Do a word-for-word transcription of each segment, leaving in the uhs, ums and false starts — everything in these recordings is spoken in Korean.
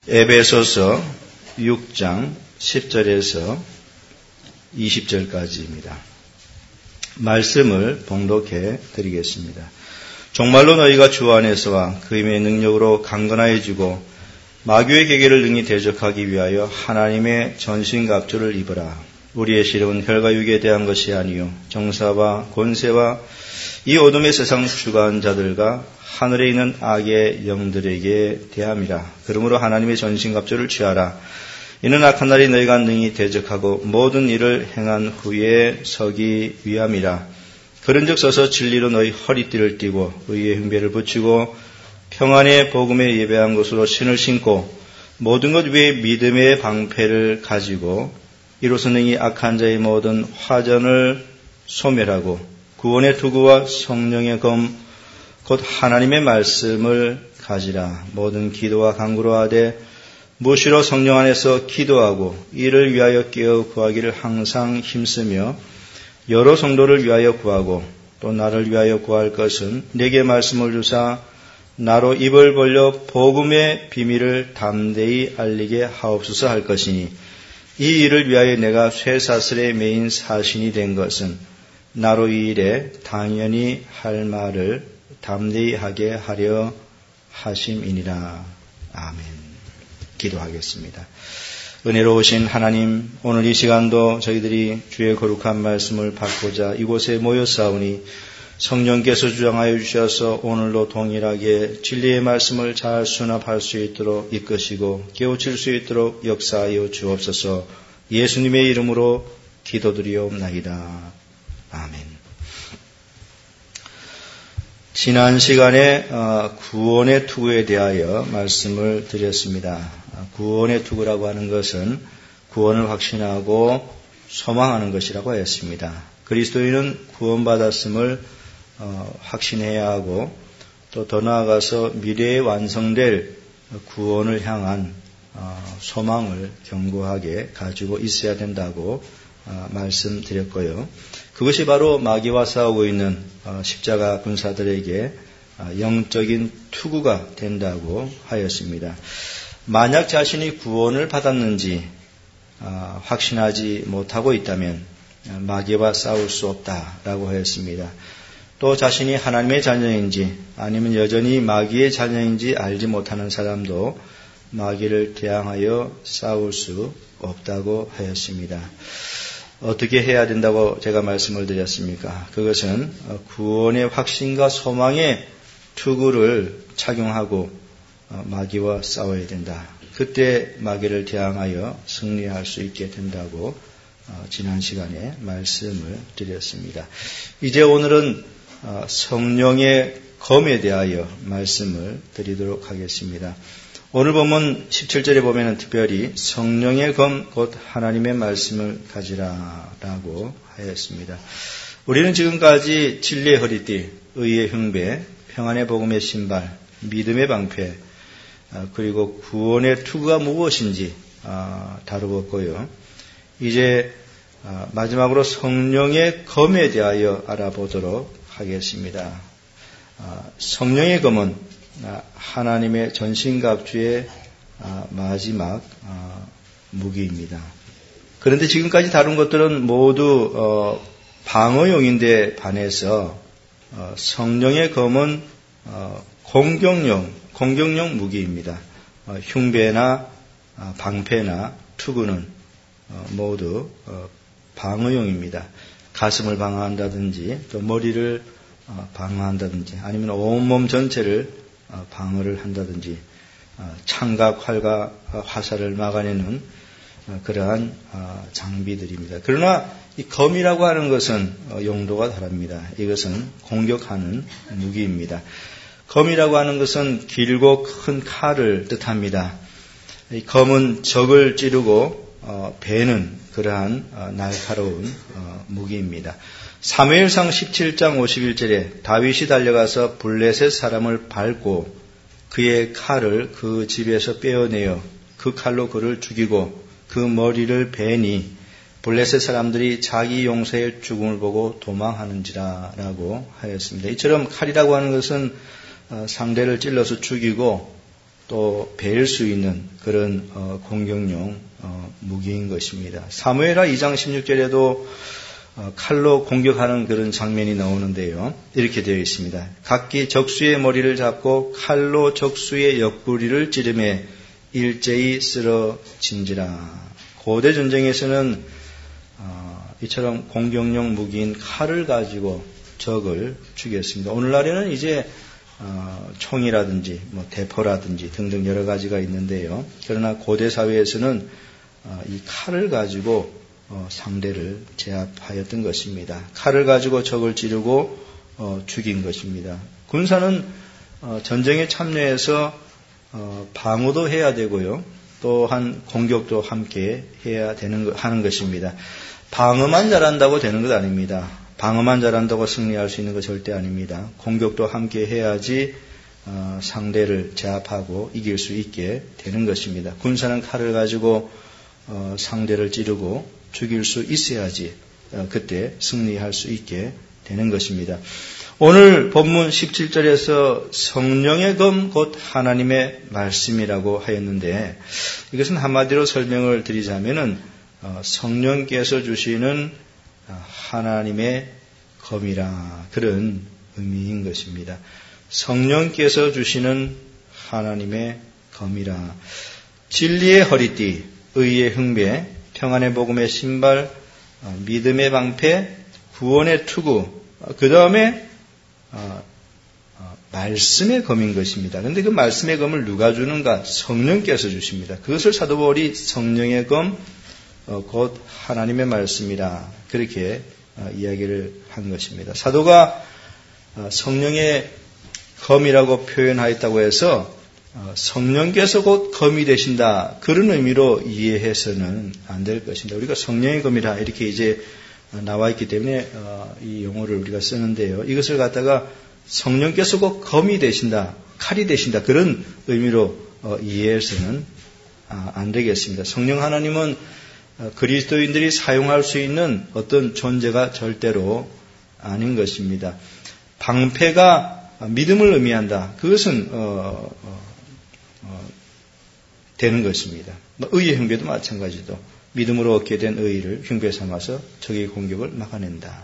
에베소서 육 장 십 절에서 이십 절까지입니다. 말씀을 봉독해 드리겠습니다. 정말로 너희가 주 안에서와 그 힘의 능력으로 강건하여지고 마귀의 계계를 능히 대적하기 위하여 하나님의 전신갑주를 입으라. 우리의 시름은 혈과 육에 대한 것이 아니요 정사와 권세와 이 어둠의 세상 주관자들과 하늘에 있는 악의 영들에게 대함이라. 그러므로 하나님의 전신갑주를 취하라. 이는 악한 날이 너희가 능히 대적하고 모든 일을 행한 후에 서기 위함이라. 그런즉 서서 진리로 너희 허리띠를 띠고 의의 흉배를 붙이고 평안의 복음에 예배한 것으로 신을 신고 모든 것 위에 믿음의 방패를 가지고 이로써 능히 악한 자의 모든 화전을 소멸하고 구원의 투구와 성령의 검 곧 하나님의 말씀을 가지라. 모든 기도와 간구로 하되 무시로 성령 안에서 기도하고 이를 위하여 깨어 구하기를 항상 힘쓰며 여러 성도를 위하여 구하고 또 나를 위하여 구할 것은 내게 말씀을 주사 나로 입을 벌려 복음의 비밀을 담대히 알리게 하옵소서 할 것이니 이 일을 위하여 내가 쇠사슬에 매인 사신이 된 것은 나로 이 일에 당연히 할 말을 담대히 하게 하려 하심이니라. 아멘. 기도하겠습니다. 은혜로우신 하나님, 오늘 이 시간도 저희들이 주의 거룩한 말씀을 받고자 이곳에 모였사오니 성령께서 주장하여 주셔서 오늘도 동일하게 진리의 말씀을 잘 수납할 수 있도록 이끄시고 깨우칠 수 있도록 역사하여 주옵소서. 예수님의 이름으로 기도드리옵나이다. 아멘. 지난 시간에 구원의 투구에 대하여 말씀을 드렸습니다. 구원의 투구라고 하는 것은 구원을 확신하고 소망하는 것이라고 했습니다. 그리스도인은 구원받았음을 확신해야 하고 또 더 나아가서 미래에 완성될 구원을 향한 소망을 견고하게 가지고 있어야 된다고 말씀드렸고요. 그것이 바로 마귀와 싸우고 있는 십자가 군사들에게 영적인 투구가 된다고 하였습니다. 만약 자신이 구원을 받았는지 확신하지 못하고 있다면 마귀와 싸울 수 없다라고 하였습니다. 또 자신이 하나님의 자녀인지 아니면 여전히 마귀의 자녀인지 알지 못하는 사람도 마귀를 대항하여 싸울 수 없다고 하였습니다. 어떻게 해야 된다고 제가 말씀을 드렸습니까? 그것은 구원의 확신과 소망의 투구를 착용하고 마귀와 싸워야 된다. 그때 마귀를 대항하여 승리할 수 있게 된다고 지난 시간에 말씀을 드렸습니다. 이제 오늘은 성령의 검에 대하여 말씀을 드리도록 하겠습니다. 오늘 본문 십칠 절에 보면 특별히 성령의 검 곧 하나님의 말씀을 가지라라고 하였습니다. 우리는 지금까지 진리의 허리띠, 의의 흉배, 평안의 복음의 신발, 믿음의 방패, 그리고 구원의 투구가 무엇인지 다루었고요. 이제 마지막으로 성령의 검에 대하여 알아보도록 하겠습니다. 성령의 검은 하나님의 전신갑주의 마지막 무기입니다. 그런데 지금까지 다룬 것들은 모두 방어용인데 반해서 성령의 검은 공격용, 공격용 무기입니다. 흉배나 방패나 투구는 모두 방어용입니다. 가슴을 방어한다든지 또 머리를 방어한다든지 아니면 온몸 전체를 방어를 한다든지 창과 활과 화살을 막아내는 그러한 장비들입니다. 그러나 이 검이라고 하는 것은 용도가 다릅니다. 이것은 공격하는 무기입니다. 검이라고 하는 것은 길고 큰 칼을 뜻합니다. 이 검은 적을 찌르고 베는 그러한 날카로운 무기입니다. 사무엘상 십칠 장 오십일 절에 다윗이 달려가서 블레셋 사람을 밟고 그의 칼을 그 집에서 빼어내어 그 칼로 그를 죽이고 그 머리를 베니 블레셋 사람들이 자기 용사의 죽음을 보고 도망하는지라 라고 하였습니다. 이처럼 칼이라고 하는 것은 상대를 찔러서 죽이고 또 베일 수 있는 그런 어, 공격용 어, 무기인 것입니다. 사무엘하 이 장 십육 절에도 어, 칼로 공격하는 그런 장면이 나오는데요. 이렇게 되어 있습니다. 각기 적수의 머리를 잡고 칼로 적수의 옆구리를 찌르매 일제히 쓰러진지라. 고대 전쟁에서는 어, 이처럼 공격용 무기인 칼을 가지고 적을 죽였습니다. 오늘날에는 이제 어, 총이라든지 뭐 대포라든지 등등 여러 가지가 있는데요. 그러나 고대 사회에서는 어, 이 칼을 가지고 어, 상대를 제압하였던 것입니다. 칼을 가지고 적을 찌르고 어, 죽인 것입니다. 군사는 어, 전쟁에 참여해서 어, 방어도 해야 되고요. 또한 공격도 함께 해야 되는 하는 것입니다. 방어만 잘한다고 되는 것 아닙니다. 방어만 잘한다고 승리할 수 있는 것 절대 아닙니다. 공격도 함께 해야지 어, 상대를 제압하고 이길 수 있게 되는 것입니다. 군사는 칼을 가지고 어, 상대를 찌르고 죽일 수 있어야지 어, 그때 승리할 수 있게 되는 것입니다. 오늘 본문 십칠 절에서 성령의 검 곧 하나님의 말씀이라고 하였는데 이것은 한마디로 설명을 드리자면은 어, 성령께서 주시는 하나님의 검이라 그런 의미인 것입니다. 성령께서 주시는 하나님의 검이라. 진리의 허리띠, 의의 흥배, 평안의 복음의 신발, 믿음의 방패, 구원의 투구, 그 다음에 말씀의 검인 것입니다. 그런데 그 말씀의 검을 누가 주는가? 성령께서 주십니다. 그것을 사도 바울이 성령의 검, 곧 하나님의 말씀이라 그렇게 이야기를 한 것입니다. 사도가 성령의 검이라고 표현하였다고 해서 성령께서 곧 검이 되신다 그런 의미로 이해해서는 안 될 것입니다. 우리가 성령의 검이라 이렇게 이제 나와 있기 때문에 이 용어를 우리가 쓰는데요. 이것을 갖다가 성령께서 곧 검이 되신다, 칼이 되신다 그런 의미로 이해해서는 안 되겠습니다. 성령 하나님은 그리스도인들이 사용할 수 있는 어떤 존재가 절대로 아닌 것입니다. 방패가 믿음을 의미한다. 그것은 어, 어, 어, 되는 것입니다. 의의 흉배도 마찬가지도 믿음으로 얻게 된 의의를 흉배 삼아서 적의 공격을 막아낸다.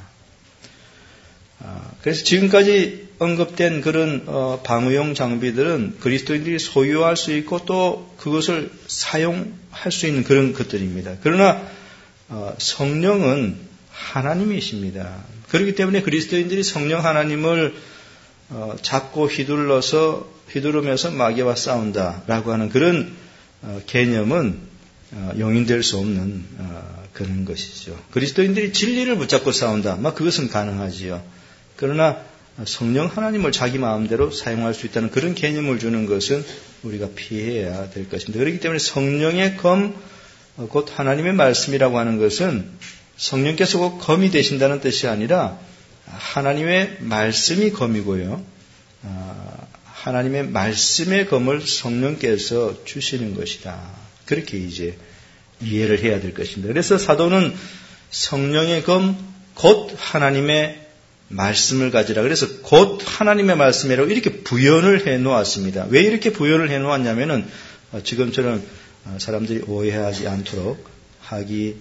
아, 그래서 지금까지 언급된 그런 어, 방어용 장비들은 그리스도인들이 소유할 수 있고 또 그것을 사용할 수 있는 그런 것들입니다. 그러나 어, 성령은 하나님이십니다. 그렇기 때문에 그리스도인들이 성령 하나님을 어, 잡고 휘둘러서 휘두르면서 마귀와 싸운다라고 하는 그런 어, 개념은 어, 용인될 수 없는 어, 그런 것이죠. 그리스도인들이 진리를 붙잡고 싸운다. 막 그것은 가능하지요. 그러나 성령 하나님을 자기 마음대로 사용할 수 있다는 그런 개념을 주는 것은 우리가 피해야 될 것입니다. 그렇기 때문에 성령의 검, 곧 하나님의 말씀이라고 하는 것은 성령께서 곧 검이 되신다는 뜻이 아니라 하나님의 말씀이 검이고요. 하나님의 말씀의 검을 성령께서 주시는 것이다. 그렇게 이제 이해를 해야 될 것입니다. 그래서 사도는 성령의 검, 곧 하나님의 말씀을 가지라. 그래서 곧 하나님의 말씀이라고 이렇게 부연을 해 놓았습니다. 왜 이렇게 부연을 해 놓았냐면은 지금처럼 사람들이 오해하지 않도록 하기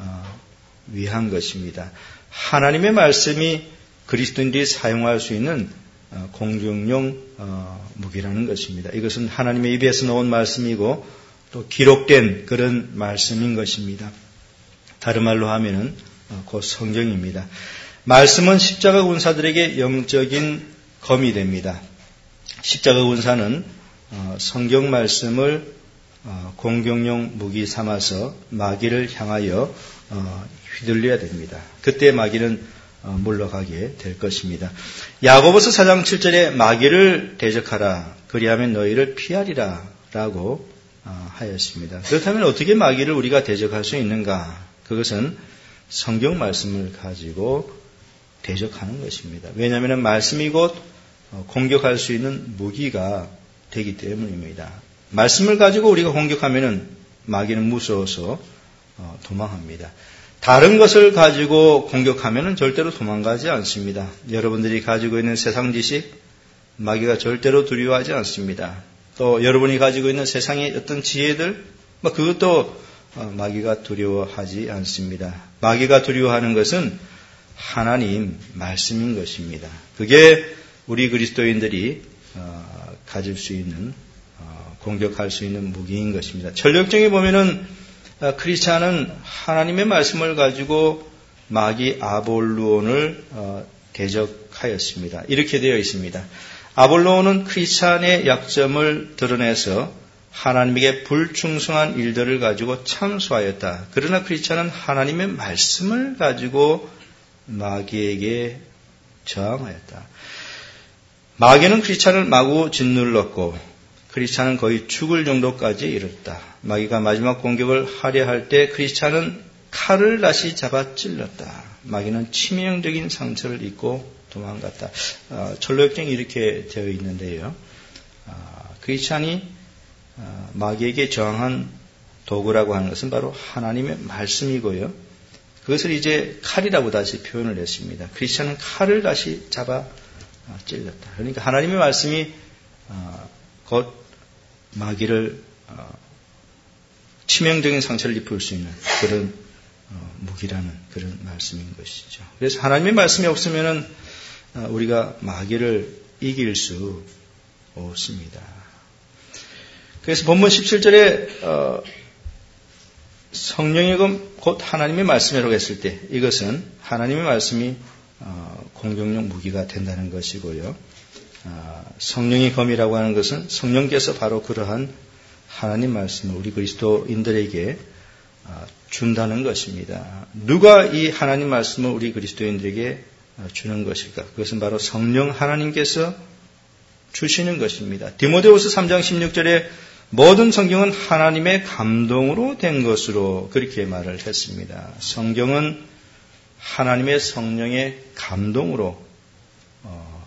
위한 것입니다. 하나님의 말씀이 그리스도인들이 사용할 수 있는 공격용 무기라는 것입니다. 이것은 하나님의 입에서 나온 말씀이고 또 기록된 그런 말씀인 것입니다. 다른 말로 하면은 곧 성경입니다. 말씀은 십자가 군사들에게 영적인 검이 됩니다. 십자가 군사는 성경 말씀을 공격용 무기 삼아서 마귀를 향하여 휘둘려야 됩니다. 그때 마귀는 물러가게 될 것입니다. 야고보서 사 장 칠 절에 마귀를 대적하라. 그리하면 너희를 피하리라 라고 하였습니다. 그렇다면 어떻게 마귀를 우리가 대적할 수 있는가? 그것은 성경 말씀을 가지고 대적하는 것입니다. 왜냐하면 말씀이 곧 공격할 수 있는 무기가 되기 때문입니다. 말씀을 가지고 우리가 공격하면 마귀는 무서워서 도망합니다. 다른 것을 가지고 공격하면 절대로 도망가지 않습니다. 여러분들이 가지고 있는 세상 지식, 마귀가 절대로 두려워하지 않습니다. 또 여러분이 가지고 있는 세상의 어떤 지혜들, 뭐 그것도 마귀가 두려워하지 않습니다. 마귀가 두려워하는 것은 하나님 말씀인 것입니다. 그게 우리 그리스도인들이 가질 수 있는, 공격할 수 있는 무기인 것입니다. 전력정에 보면은 크리스찬은 하나님의 말씀을 가지고 마귀 아볼루온을 대적하였습니다. 이렇게 되어 있습니다. 아볼로온은 크리스찬의 약점을 드러내서 하나님에게 불충성한 일들을 가지고 참수하였다. 그러나 크리스찬은 하나님의 말씀을 가지고 마귀에게 저항하였다. 마귀는 크리스찬을 마구 짓눌렀고 크리스찬은 거의 죽을 정도까지 이르렀다. 마귀가 마지막 공격을 하려 할 때 크리스찬은 칼을 다시 잡아 찔렀다. 마귀는 치명적인 상처를 입고 도망갔다. 어, 철로역정이 이렇게 되어 있는데요. 어, 크리스찬이 어, 마귀에게 저항한 도구라고 하는 것은 바로 하나님의 말씀이고요. 그것을 이제 칼이라고 다시 표현을 했습니다. 크리스찬은 칼을 다시 잡아 찔렀다. 그러니까 하나님의 말씀이 어, 곧 마귀를 어, 치명적인 상처를 입을 수 있는 그런 어, 무기라는 그런 말씀인 것이죠. 그래서 하나님의 말씀이 없으면은 어, 우리가 마귀를 이길 수 없습니다. 그래서 본문 십칠 절에 어, 성령의 검 곧 하나님의 말씀이라고 했을 때 이것은 하나님의 말씀이 어, 공격용 무기가 된다는 것이고요. 어, 성령의 검이라고 하는 것은 성령께서 바로 그러한 하나님 말씀을 우리 그리스도인들에게 어, 준다는 것입니다. 누가 이 하나님 말씀을 우리 그리스도인들에게 주는 것일까? 그것은 바로 성령 하나님께서 주시는 것입니다. 디모데후서 삼 장 십육 절에 모든 성경은 하나님의 감동으로 된 것으로 그렇게 말을 했습니다. 성경은 하나님의 성령의 감동으로 어,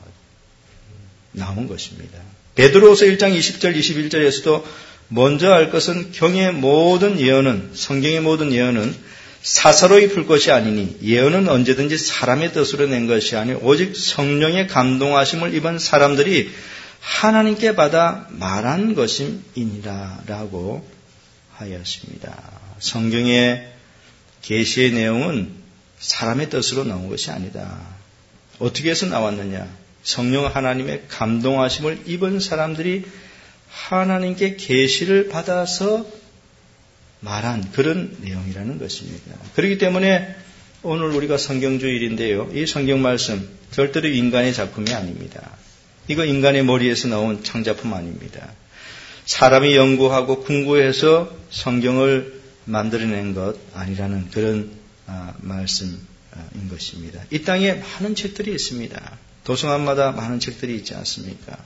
나온 것입니다. 베드로후서 일 장 이십 절 이십일 절에서도 먼저 알 것은 경의 모든 예언은 성경의 모든 예언은 사사로이 풀 것이 아니니 예언은 언제든지 사람의 뜻으로 낸 것이 아니 오직 성령의 감동하심을 입은 사람들이 하나님께 받아 말한 것임이니라 라고 하였습니다. 성경의 계시의 내용은 사람의 뜻으로 나온 것이 아니다. 어떻게 해서 나왔느냐? 성령 하나님의 감동하심을 입은 사람들이 하나님께 계시를 받아서 말한 그런 내용이라는 것입니다. 그렇기 때문에 오늘 우리가 성경주일인데요. 이 성경 말씀 절대로 인간의 작품이 아닙니다. 이거 인간의 머리에서 나온 창작품 아닙니다. 사람이 연구하고 궁구해서 성경을 만들어낸 것 아니라는 그런 말씀인 것입니다. 이 땅에 많은 책들이 있습니다. 도서관마다 많은 책들이 있지 않습니까?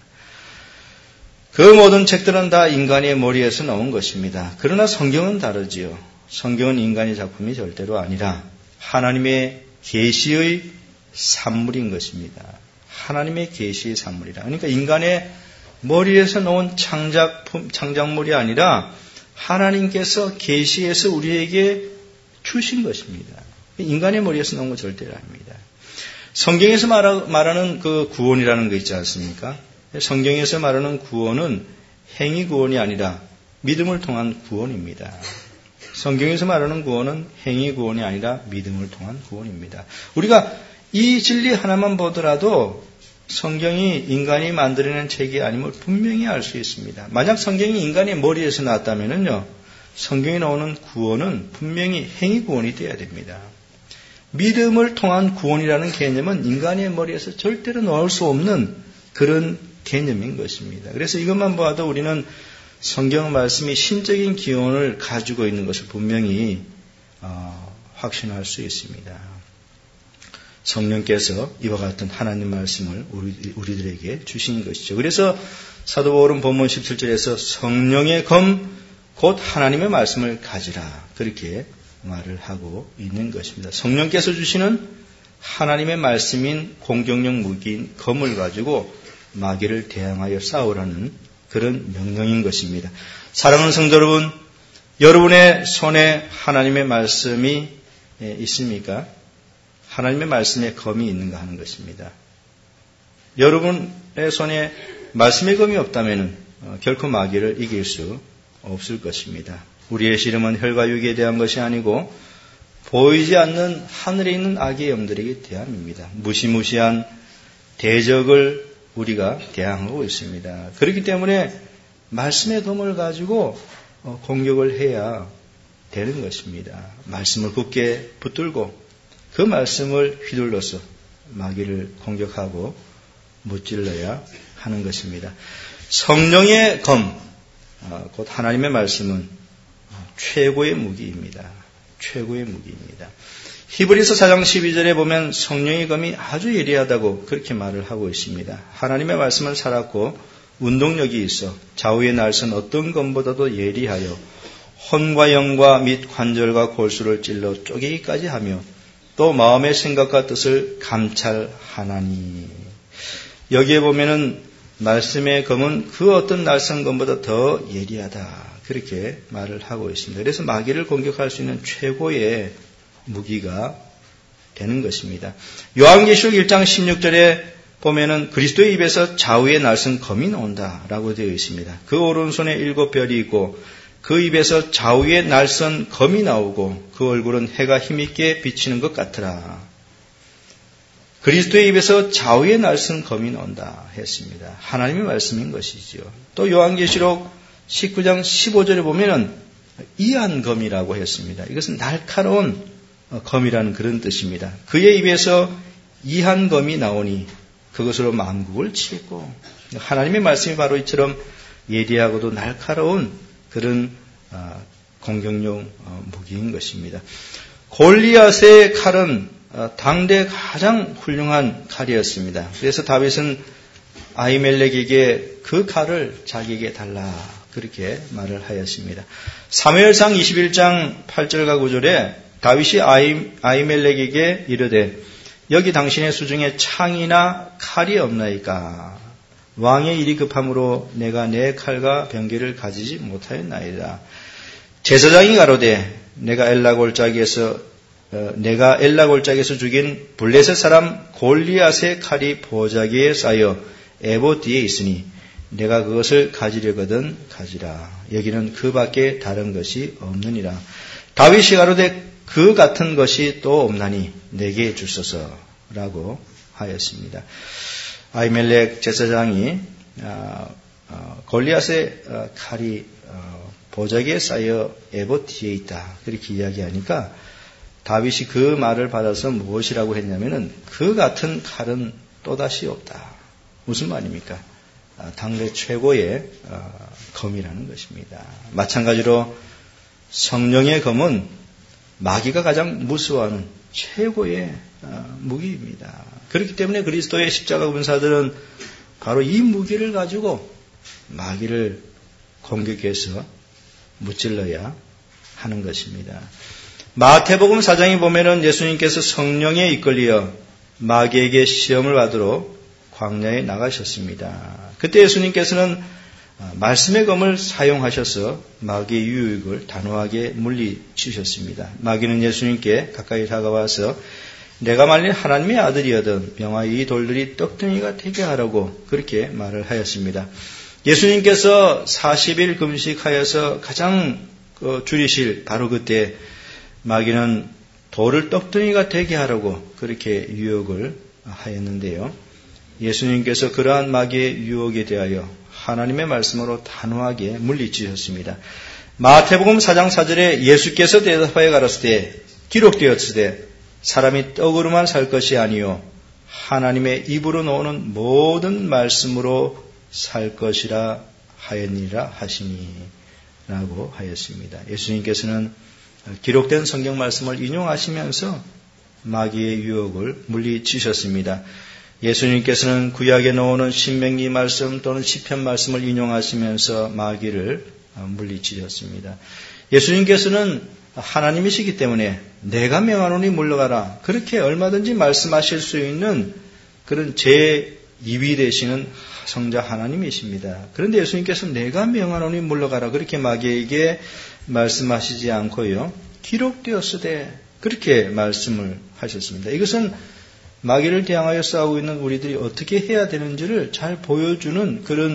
그 모든 책들은 다 인간의 머리에서 나온 것입니다. 그러나 성경은 다르지요. 성경은 인간의 작품이 절대로 아니라 하나님의 계시의 산물인 것입니다. 하나님의 계시의 산물이라. 그러니까 인간의 머리에서 나온 창작품, 창작물이 아니라 하나님께서 계시해서 우리에게 주신 것입니다. 인간의 머리에서 나온 건 절대로 아닙니다. 성경에서 말하는 그 구원이라는 거 있지 않습니까? 성경에서 말하는 구원은 행위 구원이 아니라 믿음을 통한 구원입니다. 성경에서 말하는 구원은 행위 구원이 아니라 믿음을 통한 구원입니다. 우리가 이 진리 하나만 보더라도 성경이 인간이 만들어낸 책이 아님을 분명히 알 수 있습니다. 만약 성경이 인간의 머리에서 나왔다면요, 성경에 나오는 구원은 분명히 행위 구원이 되어야 됩니다. 믿음을 통한 구원이라는 개념은 인간의 머리에서 절대로 나올 수 없는 그런 개념인 것입니다. 그래서 이것만 봐도 우리는 성경 말씀이 신적인 기원을 가지고 있는 것을 분명히 어, 확신할 수 있습니다. 성령께서 이와 같은 하나님 말씀을 우리, 우리들에게 주신 것이죠. 그래서 사도 바울은 본문 십칠 절에서 성령의 검 곧 하나님의 말씀을 가지라 그렇게 말을 하고 있는 것입니다. 성령께서 주시는 하나님의 말씀인 공격용 무기인 검을 가지고 마귀를 대항하여 싸우라는 그런 명령인 것입니다. 사랑하는 성도 여러분, 여러분의 손에 하나님의 말씀이 있습니까? 하나님의 말씀에 검이 있는가 하는 것입니다. 여러분의 손에 말씀의 검이 없다면 결코 마귀를 이길 수 없을 것입니다. 우리의 씨름은 혈과 육에 대한 것이 아니고 보이지 않는 하늘에 있는 악의 영들에게 대함입니다. 무시무시한 대적을 우리가 대항하고 있습니다. 그렇기 때문에 말씀의 검을 가지고 공격을 해야 되는 것입니다. 말씀을 굳게 붙들고 그 말씀을 휘둘러서 마귀를 공격하고 무찔러야 하는 것입니다. 성령의 검, 곧 하나님의 말씀은 최고의 무기입니다. 최고의 무기입니다. 히브리서 사 장 십이 절에 보면 성령의 검이 아주 예리하다고 그렇게 말을 하고 있습니다. 하나님의 말씀을 살았고 운동력이 있어 좌우의 날선 어떤 검보다도 예리하여 혼과 영과 및 관절과 골수를 찔러 쪼개기까지 하며 또 마음의 생각과 뜻을 감찰하나니. 여기에 보면은 말씀의 검은 그 어떤 날선 검보다 더 예리하다. 그렇게 말을 하고 있습니다. 그래서 마귀를 공격할 수 있는 최고의 무기가 되는 것입니다. 요한계시록 일 장 십육 절에 보면은 그리스도의 입에서 좌우의 날선 검이 나온다라고 되어 있습니다. 그 오른손에 일곱 별이 있고 그 입에서 좌우의 날선 검이 나오고 그 얼굴은 해가 힘있게 비치는 것 같으라. 그리스도의 입에서 좌우의 날선 검이 나온다 했습니다. 하나님의 말씀인 것이지요. 또 요한계시록 십구 장 십오 절에 보면은 이한검이라고 했습니다. 이것은 날카로운 검이라는 그런 뜻입니다. 그의 입에서 이한검이 나오니 그것으로 만국을 치겠고, 하나님의 말씀이 바로 이처럼 예리하고도 날카로운 그런 공격용 무기인 것입니다. 골리앗의 칼은 당대 가장 훌륭한 칼이었습니다. 그래서 다윗은 아히멜렉에게 그 칼을 자기에게 달라 그렇게 말을 하였습니다. 사무엘상 이십일 장 팔 절과 구 절에 다윗이 아히, 아히멜렉에게 이르되 여기 당신의 수중에 창이나 칼이 없나이까? 왕의 일이 급함으로 내가 내 칼과 병기를 가지지 못하였나이다. 제사장이 가로되 내가 엘라 골짜기에서 어, 내가 엘라 골짜기에서 죽인 블레셋 사람 골리앗의 칼이 보자기에 쌓여 에봇 뒤에 있으니 내가 그것을 가지려거든 가지라. 여기는 그 밖에 다른 것이 없느니라. 다윗이 가로되 그 같은 것이 또 없나니 내게 주소서라고 하였습니다. 아히멜렉 제사장이 골리앗의 칼이 보자기에 쌓여 에봇 뒤에 있다 그렇게 이야기하니까 다윗이 그 말을 받아서 무엇이라고 했냐면은 그 같은 칼은 또다시 없다. 무슨 말입니까? 당대 최고의 검이라는 것입니다. 마찬가지로 성령의 검은 마귀가 가장 무서워하는 최고의 무기입니다. 그렇기 때문에 그리스도의 십자가 군사들은 바로 이 무기를 가지고 마귀를 공격해서 무찔러야 하는 것입니다. 마태복음 사 장에 보면은 예수님께서 성령에 이끌려 마귀에게 시험을 받으러 광야에 나가셨습니다. 그때 예수님께서는 말씀의 검을 사용하셔서 마귀의 유혹을 단호하게 물리치셨습니다. 마귀는 예수님께 가까이 다가와서 내가 만일 하나님의 아들이거든 명하여 이 돌들이 떡덩이가 되게 하라고 그렇게 말을 하였습니다. 예수님께서 사십 일 금식하여서 가장 줄이실 바로 그때 마귀는 돌을 떡덩이가 되게 하라고 그렇게 유혹을 하였는데요. 예수님께서 그러한 마귀의 유혹에 대하여 하나님의 말씀으로 단호하게 물리치셨습니다. 마태복음 사 장 사 절에 예수께서 대답하여 가라사대 기록되었으되 사람이 떡으로만 살 것이 아니요 하나님의 입으로 나오는 모든 말씀으로 살 것이라 하였니라 하시니 라고 하였습니다. 예수님께서는 기록된 성경 말씀을 인용하시면서 마귀의 유혹을 물리치셨습니다. 예수님께서는 구약에 나오는 신명기 말씀 또는 시편 말씀을 인용하시면서 마귀를 물리치셨습니다. 예수님께서는 하나님이시기 때문에 내가 명하노니 물러가라 그렇게 얼마든지 말씀하실 수 있는 그런 제이 위 되시는 성자 하나님이십니다. 그런데 예수님께서는 내가 명하노니 물러가라 그렇게 마귀에게 말씀하시지 않고요. 기록되었으되 그렇게 말씀을 하셨습니다. 이것은 마귀를 대항하여 싸우고 있는 우리들이 어떻게 해야 되는지를 잘 보여주는 그런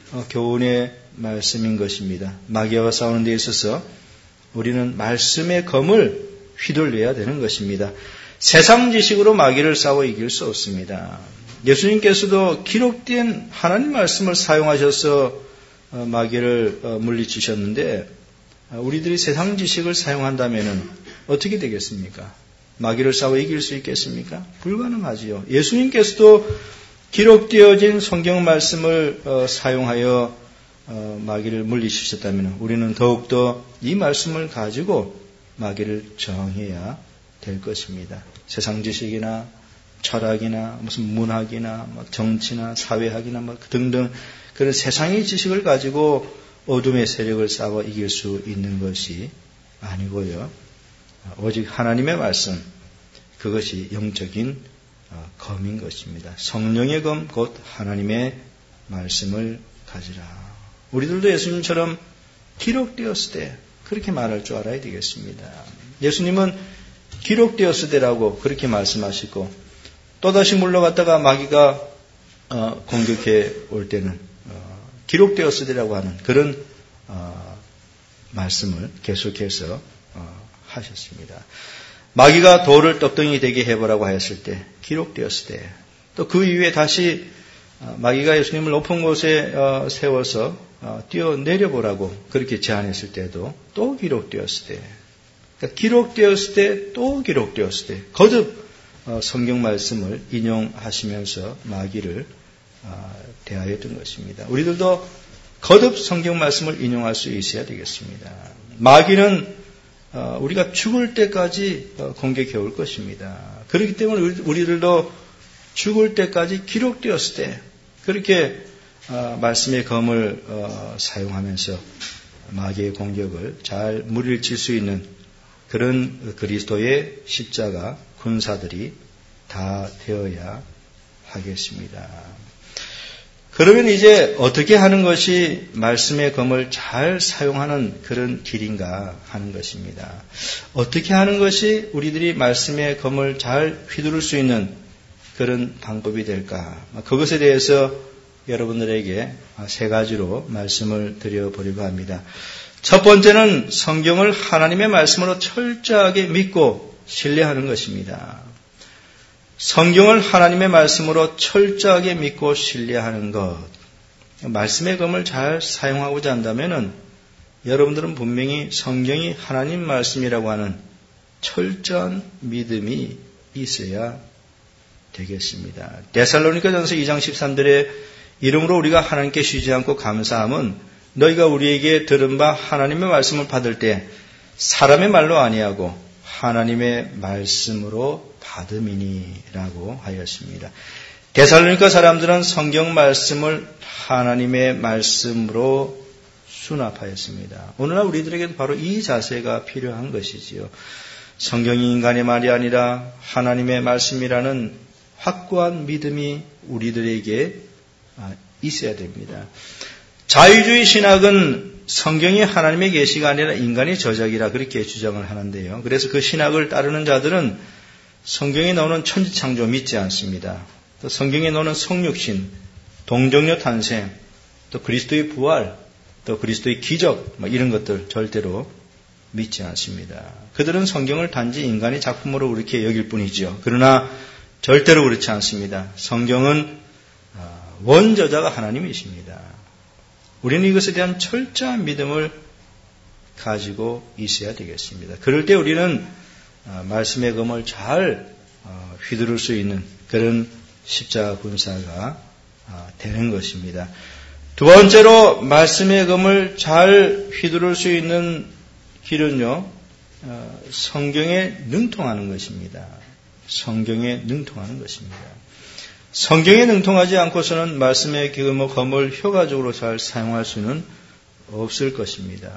교훈의 말씀인 것입니다. 마귀와 싸우는 데 있어서 우리는 말씀의 검을 휘둘려야 되는 것입니다. 세상 지식으로 마귀를 싸워 이길 수 없습니다. 예수님께서도 기록된 하나님 말씀을 사용하셔서 마귀를 물리치셨는데 우리들이 세상 지식을 사용한다면 어떻게 되겠습니까? 마귀를 싸워 이길 수 있겠습니까? 불가능하지요. 예수님께서도 기록되어진 성경 말씀을 사용하여 마귀를 물리치셨다면 우리는 더욱더 이 말씀을 가지고 마귀를 정해야 될 것입니다. 세상 지식이나 철학이나 무슨 문학이나 정치나 사회학이나 뭐 등등 그런 세상의 지식을 가지고 어둠의 세력을 싸워 이길 수 있는 것이 아니고요. 오직 하나님의 말씀, 그것이 영적인 검인 것입니다. 성령의 검, 곧 하나님의 말씀을 가지라. 우리들도 예수님처럼 기록되었을 때 그렇게 말할 줄 알아야 되겠습니다. 예수님은 기록되었을 때라고 그렇게 말씀하시고 또다시 물러갔다가 마귀가 어, 공격해 올 때는 어, 기록되었을 때라고 하는 그런 어, 말씀을 계속해서 어, 하셨습니다. 마귀가 돌을 떡덩이 되게 해보라고 하였을 때 기록되었을 때 또 그 이후에 다시 어, 마귀가 예수님을 높은 곳에 어, 세워서 어, 뛰어내려보라고 그렇게 제안했을 때도 또 기록되었을 때 그러니까 기록되었을 때 또 기록되었을 때 거듭 성경 말씀을 인용하시면서 마귀를 대하였던 것입니다. 우리들도 거듭 성경 말씀을 인용할 수 있어야 되겠습니다. 마귀는 우리가 죽을 때까지 공격해 올 것입니다. 그렇기 때문에 우리들도 죽을 때까지 기록되었을 때 그렇게 말씀의 검을 사용하면서 마귀의 공격을 잘 무리칠 수 있는 그런 그리스도의 십자가 군사들이 다 되어야 하겠습니다. 그러면 이제 어떻게 하는 것이 말씀의 검을 잘 사용하는 그런 길인가 하는 것입니다. 어떻게 하는 것이 우리들이 말씀의 검을 잘 휘두를 수 있는 그런 방법이 될까? 그것에 대해서 여러분들에게 세 가지로 말씀을 드려보려고 합니다. 첫 번째는 성경을 하나님의 말씀으로 철저하게 믿고 신뢰하는 것입니다. 성경을 하나님의 말씀으로 철저하게 믿고 신뢰하는 것. 말씀의 검을 잘 사용하고자 한다면 여러분들은 분명히 성경이 하나님 말씀이라고 하는 철저한 믿음이 있어야 되겠습니다. 데살로니가전서 이 장 십삼 절에 이러므로 우리가 하나님께 쉬지 않고 감사함은 너희가 우리에게 들은 바 하나님의 말씀을 받을 때 사람의 말로 아니하고 하나님의 말씀으로 받음이니라고 하였습니다. 데살로니가 사람들은 성경 말씀을 하나님의 말씀으로 수납하였습니다. 오늘날 우리들에게도 바로 이 자세가 필요한 것이지요. 성경이 인간의 말이 아니라 하나님의 말씀이라는 확고한 믿음이 우리들에게 있어야 됩니다. 자유주의 신학은 성경이 하나님의 계시가 아니라 인간의 저작이라 그렇게 주장을 하는데요. 그래서 그 신학을 따르는 자들은 성경에 나오는 천지창조 믿지 않습니다. 또 성경에 나오는 성육신, 동정녀 탄생, 또 그리스도의 부활, 또 그리스도의 기적 뭐 이런 것들 절대로 믿지 않습니다. 그들은 성경을 단지 인간의 작품으로 그렇게 여길 뿐이죠. 그러나 절대로 그렇지 않습니다. 성경은 원저자가 하나님이십니다. 우리는 이것에 대한 철저한 믿음을 가지고 있어야 되겠습니다. 그럴 때 우리는 말씀의 검을 잘 휘두를 수 있는 그런 십자가 군사가 되는 것입니다. 두 번째로 말씀의 검을 잘 휘두를 수 있는 길은요, 성경에 능통하는 것입니다. 성경에 능통하는 것입니다. 성경에 능통하지 않고서는 말씀의 검을 효과적으로 잘 사용할 수는 없을 것입니다.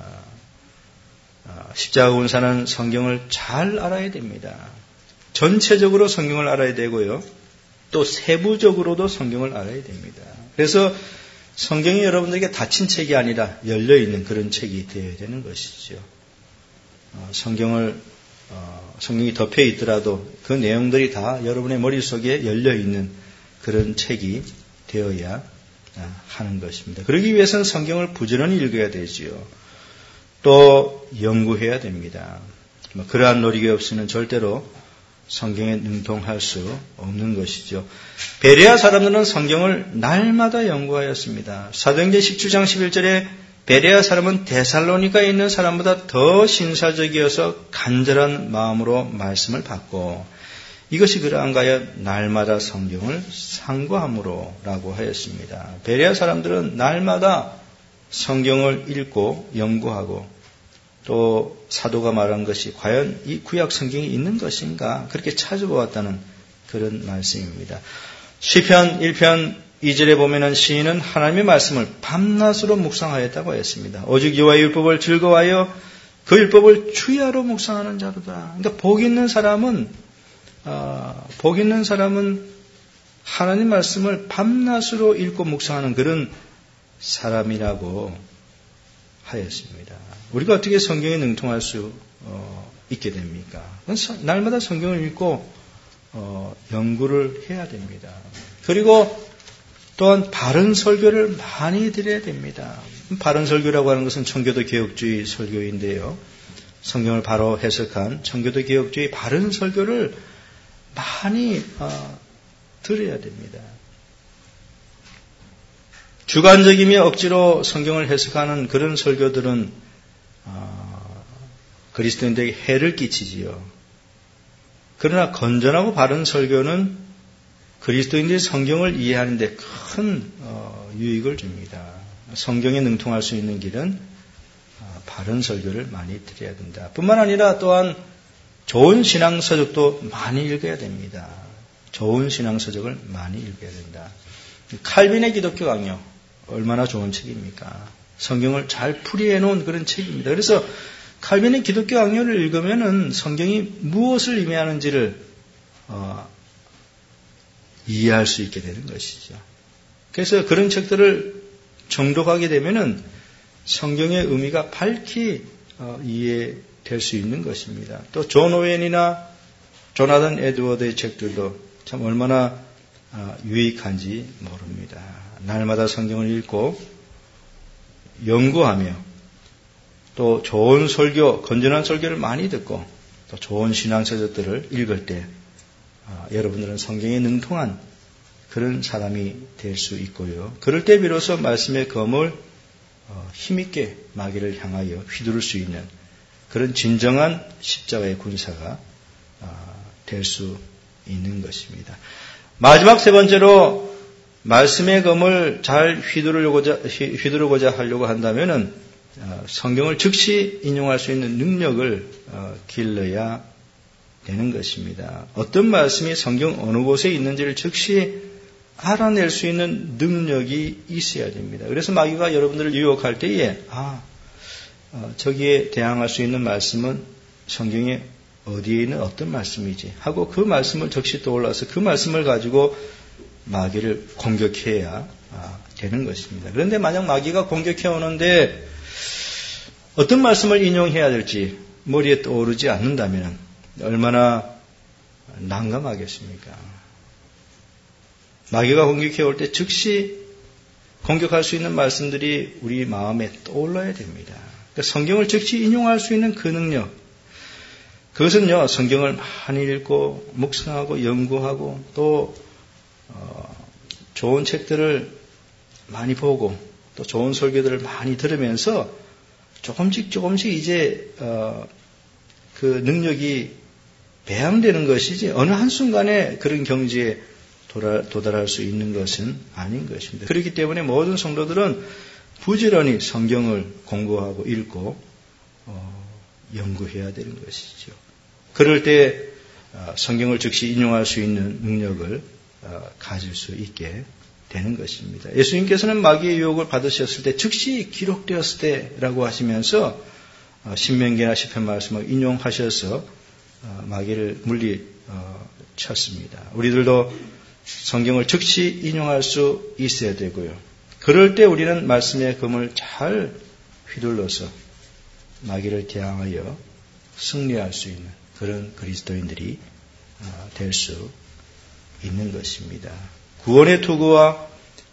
십자가 군사는 성경을 잘 알아야 됩니다. 전체적으로 성경을 알아야 되고요. 또 세부적으로도 성경을 알아야 됩니다. 그래서 성경이 여러분들에게 닫힌 책이 아니라 열려있는 그런 책이 되어야 되는 것이죠. 성경을 성경이 덮여 있더라도 그 내용들이 다 여러분의 머릿속에 열려있는 그런 책이 되어야 하는 것입니다. 그러기 위해서는 성경을 부지런히 읽어야 되지요. 또 연구해야 됩니다. 그러한 노력이 없이는 절대로 성경에 능통할 수 없는 것이죠. 베레아 사람들은 성경을 날마다 연구하였습니다. 사도행전 십칠 장 십일 절에 베레아 사람은 데살로니가에 있는 사람보다 더 신사적이어서 간절한 마음으로 말씀을 받고 이것이 그러한가 하여 날마다 성경을 상고함으로라고 하였습니다. 베레아 사람들은 날마다 성경을 읽고 연구하고 또 사도가 말한 것이 과연 이 구약 성경이 있는 것인가 그렇게 찾아보았다는 그런 말씀입니다. 시편 일 편 이 절에 보면은 시인은 하나님의 말씀을 밤낮으로 묵상하였다고 했습니다. 오직 여호와의 율법을 즐거워하여 그 율법을 주야로 묵상하는 자로다. 그러니까 복 있는 사람은 어, 복 있는 사람은 하나님 말씀을 밤낮으로 읽고 묵상하는 그런 사람이라고 하였습니다. 우리가 어떻게 성경에 능통할 수 어, 있게 됩니까? 날마다 성경을 읽고 어, 연구를 해야 됩니다. 그리고 또한 바른 설교를 많이 드려야 됩니다. 바른 설교라고 하는 것은 청교도 개혁주의 설교인데요. 성경을 바로 해석한 청교도 개혁주의 바른 설교를 많이 어, 들어야 됩니다. 주관적이며 억지로 성경을 해석하는 그런 설교들은 어, 그리스도인들에게 해를 끼치지요. 그러나 건전하고 바른 설교는 그리스도인들이 성경을 이해하는 데 큰 어, 유익을 줍니다. 성경에 능통할 수 있는 길은 어, 바른 설교를 많이 드려야 된다. 뿐만 아니라 또한 좋은 신앙서적도 많이 읽어야 됩니다. 좋은 신앙서적을 많이 읽어야 된다. 칼빈의 기독교 강요 얼마나 좋은 책입니까? 성경을 잘 풀이해 놓은 그런 책입니다. 그래서 칼빈의 기독교 강요를 읽으면은 성경이 무엇을 의미하는지를 어, 이해할 수 있게 되는 것이죠. 그래서 그런 책들을 정독하게 되면은 성경의 의미가 밝히 어, 이해될 수 있는 것입니다. 또 존 오웬이나 조나단 에드워드의 책들도 참 얼마나 어, 유익한지 모릅니다. 날마다 성경을 읽고 연구하며 또 좋은 설교, 건전한 설교를 많이 듣고 또 좋은 신앙서적들을 읽을 때 어, 여러분들은 성경에 능통한 그런 사람이 될 수 있고요. 그럴 때 비로소 말씀의 검을 어, 힘있게 마귀를 향하여 휘두를 수 있는 그런 진정한 십자가의 군사가 어, 될 수 있는 것입니다. 마지막 세 번째로 말씀의 검을 잘 휘두르고자, 휘두르고자 하려고 한다면은 어, 성경을 즉시 인용할 수 있는 능력을 어, 길러야 되는 것입니다. 어떤 말씀이 성경 어느 곳에 있는지를 즉시 알아낼 수 있는 능력이 있어야 됩니다. 그래서 마귀가 여러분들을 유혹할 때에 아, 어, 저기에 대항할 수 있는 말씀은 성경에 어디에 있는 어떤 말씀이지 하고 그 말씀을 즉시 떠올라서 그 말씀을 가지고 마귀를 공격해야 아, 되는 것입니다. 그런데 만약 마귀가 공격해 오는데 어떤 말씀을 인용해야 될지 머리에 떠오르지 않는다면 얼마나 난감하겠습니까? 마귀가 공격해 올 때 즉시 공격할 수 있는 말씀들이 우리 마음에 떠올라야 됩니다. 그러니까 성경을 즉시 인용할 수 있는 그 능력, 그것은요 성경을 많이 읽고 묵상하고 연구하고 또 어, 좋은 책들을 많이 보고 또 좋은 설교들을 많이 들으면서 조금씩 조금씩 이제 어, 그 능력이 배양되는 것이지 어느 한순간에 그런 경지에 도달할 수 있는 것은 아닌 것입니다. 그렇기 때문에 모든 성도들은 부지런히 성경을 공부하고 읽고 어, 연구해야 되는 것이죠. 그럴 때 어, 성경을 즉시 인용할 수 있는 능력을 어, 가질 수 있게 되는 것입니다. 예수님께서는 마귀의 유혹을 받으셨을 때 즉시 기록되었을 때라고 하시면서 어, 신명기나 시편 말씀을 인용하셔서 어, 마귀를 물리쳤습니다. 우리들도 성경을 즉시 인용할 수 있어야 되고요. 그럴 때 우리는 말씀의 검을 잘 휘둘러서 마귀를 대항하여 승리할 수 있는 그런 그리스도인들이 될 수 있는 것입니다. 구원의 투구와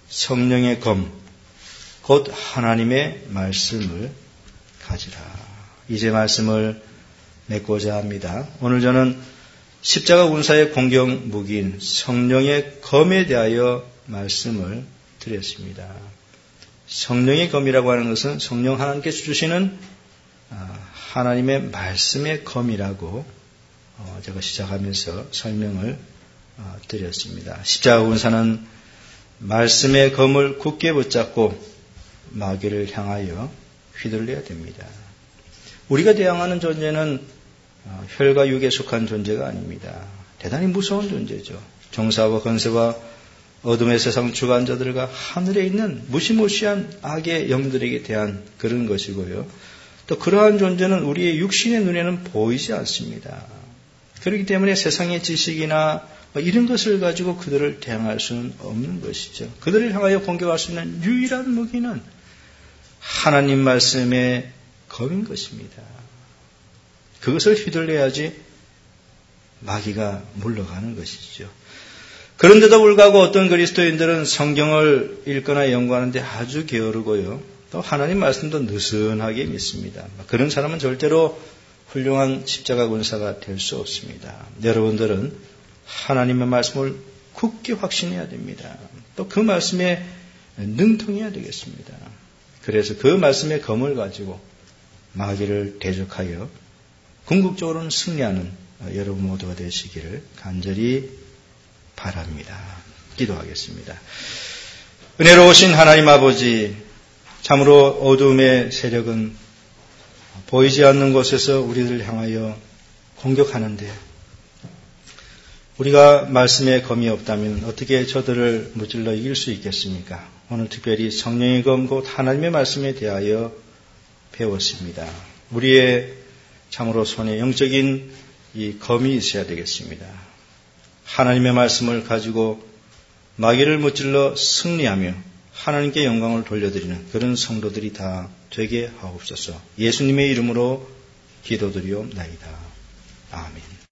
성령의 검, 곧 하나님의 말씀을 가지라. 이제 말씀을 맺고자 합니다. 오늘 저는 십자가 군사의 공격 무기인 성령의 검에 대하여 말씀을 드렸습니다. 성령의 검이라고 하는 것은 성령 하나님께서 주시는 하나님의 말씀의 검이라고 제가 시작하면서 설명을 드렸습니다. 십자가 군사는 말씀의 검을 굳게 붙잡고 마귀를 향하여 휘둘려야 됩니다. 우리가 대항하는 존재는 혈과 육에 속한 존재가 아닙니다. 대단히 무서운 존재죠. 정사와 건세와 어둠의 세상 주관자들과 하늘에 있는 무시무시한 악의 영들에게 대한 그런 것이고요. 또 그러한 존재는 우리의 육신의 눈에는 보이지 않습니다. 그렇기 때문에 세상의 지식이나 이런 것을 가지고 그들을 대항할 수는 없는 것이죠. 그들을 향하여 공격할 수 있는 유일한 무기는 하나님 말씀의 검인 것입니다. 그것을 휘둘려야지 마귀가 물러가는 것이죠. 그런데도 불구하고 어떤 그리스도인들은 성경을 읽거나 연구하는데 아주 게으르고요. 또 하나님 말씀도 느슨하게 믿습니다. 그런 사람은 절대로 훌륭한 십자가 군사가 될 수 없습니다. 여러분들은 하나님의 말씀을 굳게 확신해야 됩니다. 또 그 말씀에 능통해야 되겠습니다. 그래서 그 말씀의 검을 가지고 마귀를 대적하여 궁극적으로는 승리하는 여러분 모두가 되시기를 간절히 바랍니다. 기도하겠습니다. 은혜로우신 하나님 아버지, 참으로 어둠의 세력은 보이지 않는 곳에서 우리를 향하여 공격하는데 우리가 말씀의 검이 없다면 어떻게 저들을 무찔러 이길 수 있겠습니까? 오늘 특별히 성령의 검, 곧 하나님의 말씀에 대하여 배웠습니다. 우리의 참으로 손에 영적인 이 검이 있어야 되겠습니다. 하나님의 말씀을 가지고 마귀를 무찔러 승리하며 하나님께 영광을 돌려드리는 그런 성도들이 다 되게 하옵소서. 예수님의 이름으로 기도드리옵나이다. 아멘.